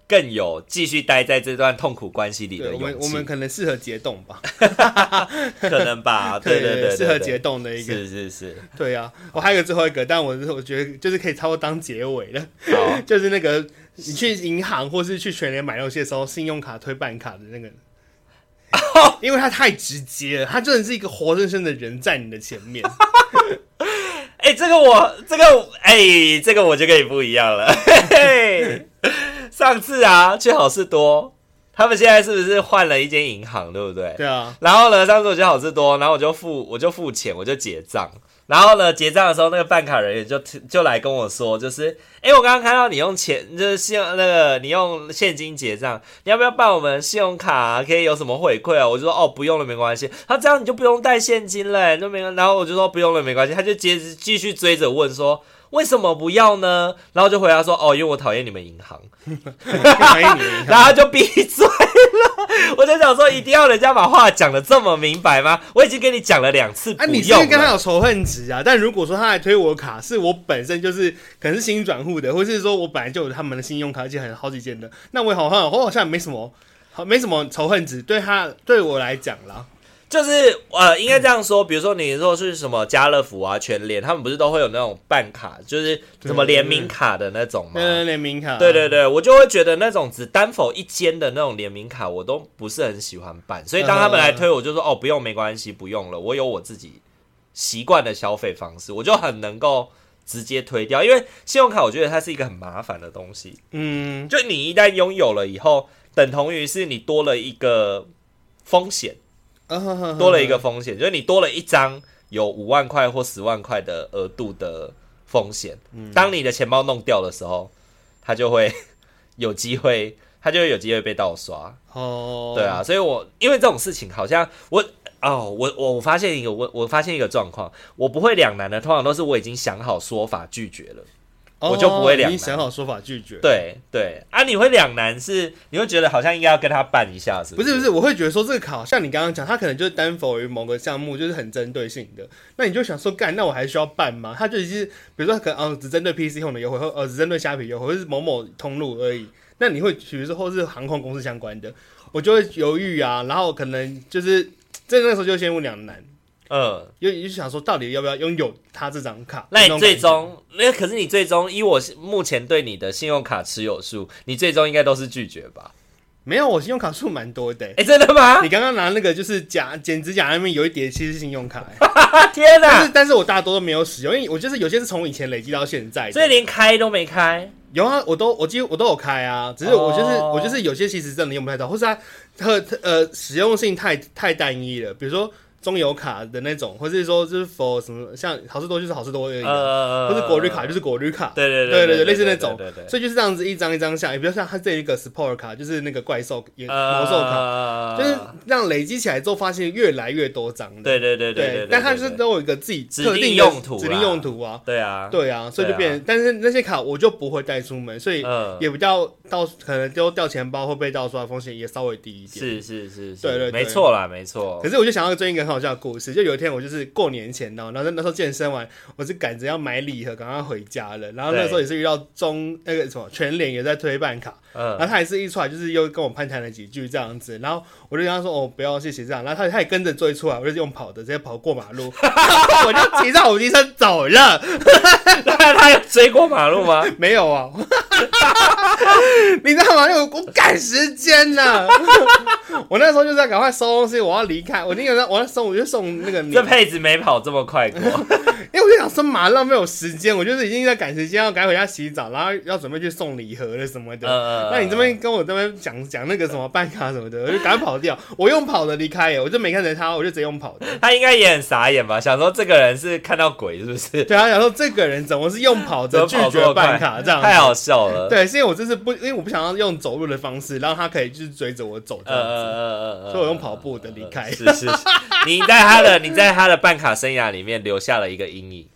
更有继续待在这段痛苦关系里的勇气。 我们可能适合结冻吧， 可能吧，对， 适合结冻的一个， 是， 对啊。我还有最后一个，但我觉得就是可以差不多当结尾了， 好就是那个你去银行或是去全联买东西的时候，信用卡推办卡的那个。因为它太直接了，它真的是一个活生生的人在你的前面。 这个我就跟你不一样了。上次啊，去好事多，他们现在是不是换了一间银行，对不对？ 对啊。 然后呢，上次我去好事多，然后我就付钱，我就结账。然后呢，结账的时候，那个办卡人员就来跟我说，就是我刚刚看到你用钱，就是你用现金结账，你要不要办我们信用卡啊？可以有什么回馈啊？我就说不用了，没关系。他这样你就不用带现金了，就没。然后我就说不用了，没关系。他就继续追着问说，为什么不要呢？然后就回答说因为我讨厌你们银行。然后他就闭嘴了。我就想说，一定要人家把话讲得这么明白吗？我已经跟你讲了2次不用了。 你是不是跟他有仇恨值啊？但如果说他来推我卡，是我本身就是可能是新转户的，或是说我本来就有他们的信用卡，而且好几间的，那我好像没什么仇恨值，对我来讲啦。 就是应该这样说，比如说你说是什么家乐福啊、全联，他们不是都会有那种办卡，就是什么联名卡的那种吗？ 对，联名卡。 对，我就会觉得那种只单否一间的那种联名卡，我都不是很喜欢办。所以当他们来推，我就说不用，没关系，不用了，我有我自己习惯的消费方式，我就很能够直接推掉。因为信用卡，我觉得它是一个很麻烦的东西。就你一旦拥有了以后，等同于是你多了一个风险。多了一个风险，就是你多了一张有5万块或10万块的额度的风险。当你的钱包弄掉的时候，它就会有机会被盗刷。对啊，所以因为这种事情，好像我发现一个状况，我不会两难的，通常都是我已经想好说法拒绝了。我就不会两难， 你想好说法拒绝。 对你会两难是你会觉得好像应该要跟他办一下，是不是？ 不是，我会觉得说这个卡像你刚刚讲，他可能就是单否于某个项目，就是很针对性的。那你就想说，那我还需要办吗？他就已经比如说可能只针对 PC 用的优惠，或只针对虾皮优惠，或是某某通路而已。那你会比如说或是航空公司相关的，我就会犹豫啊，然后可能就是那时候就陷入两难。就想说到底要不要拥有他这张卡？ 那你最终，可是你最终以我目前对你的信用卡持有数，你最终应该都是拒绝吧？ 没有，我信用卡数蛮多的。 真的吗？ 你刚刚拿那个就是剪指甲那边有一叠，其实是信用卡。 天哪！ 但是我大多都没有使用，因为我就是有些是从以前累积到现在的， 所以连开都没开。 有啊，我几乎我都有开啊，只是我就是有些其实真的用不太到，或是它使用性太单一了，比如说。中油卡的那种，或是说就是 for 什么，像好事多就是好事多而已，或是国旅卡就是国旅卡， 对， 类似那种，所以就是这样子一张一张下，也比如像它这一个 Sport 卡，就是那个怪兽魔兽卡，就是让累积起来之后发现越来越多张的，对，但它就是都有一个自己特定指定用途啊，对啊，所以就变，但是那些卡我就不会带出门，所以也比较可能丢掉钱包会被盗刷的风险也稍微低一点， 是， 对， 没错啦，没错。 可是我就想到最近一个很好笑的故事，就有一天我就是过年前，然后那时候健身完，我是赶着要买礼盒，赶快回家了。然后那时候也是遇到那个什么全联也在推办卡，然后他也是一出来就是又跟我攀谈了几句这样子，然后我就跟他说不要谢谢这样，然后他也跟着追出来，我就用跑的直接跑过马路，我就骑上我机车走了。 他有追过马路吗？ 没有啊。你知道吗？因为我赶时间呢。我那时候就是要赶快收东西，我要离开。我就送那个你。 这辈子没跑这么快过。 因为我就想说马浪费我时间，我就是已经在赶时间，要赶回家洗澡，然后要准备去送礼盒了什么的。那你这边跟我这边讲那个什么办卡什么的，我就赶快跑掉。我用跑的离开耶，我就没看着他，我就直接用跑的。 他应该也很傻眼吧？想说这个人是看到鬼是不是？ 对，他想说这个人怎么是用跑的拒绝办卡这样？ 太好笑了。 对，是因为我就是因为我不想要用走路的方式，然后他可以就是追着我走这样子，所以我用跑步的离开。 是，你在他的办卡生涯里面留下了一个阴影。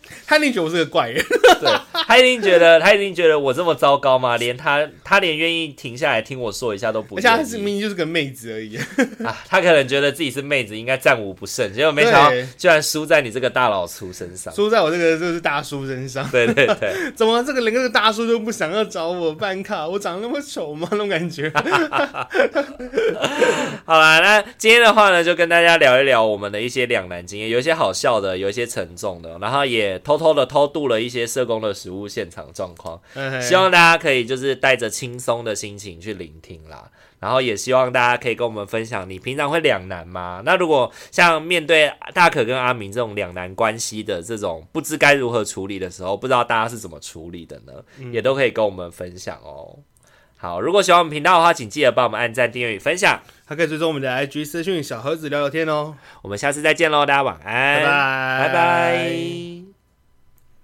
他一定觉得我是个怪人， 对，他一定觉得我这么糟糕吗？连他连愿意停下来听我说一下都不愿意， 而且他明明就是个妹子而已啊，他可能觉得自己是妹子，应该战无不胜，结果没想到居然输在你这个大老粗身上， 输在我这个就是大叔身上。 对对对， 怎么这个连个大叔都不想要找我办卡？我长得那么丑吗？那种感觉。 好啦，那今天的话呢，就跟大家聊一聊我们的一些两难经验，有一些好笑的，有一些沉重的，然后也偷偷的偷渡了一些社工的实务现场状况，希望大家可以就是带着轻松的心情去聆听啦。然后也希望大家可以跟我们分享，你平常会两难吗？那如果像面对大可跟阿明这种两难关系的这种不知该如何处理的时候，不知道大家是怎么处理的呢？也都可以跟我们分享哦。好，如果喜欢我们频道的话，请记得帮我们按赞、订阅与分享。 还可以追踪我们的 IG 私讯小盒子聊聊天哦。 我们下次再见喽，大家晚安， 拜拜， 拜拜。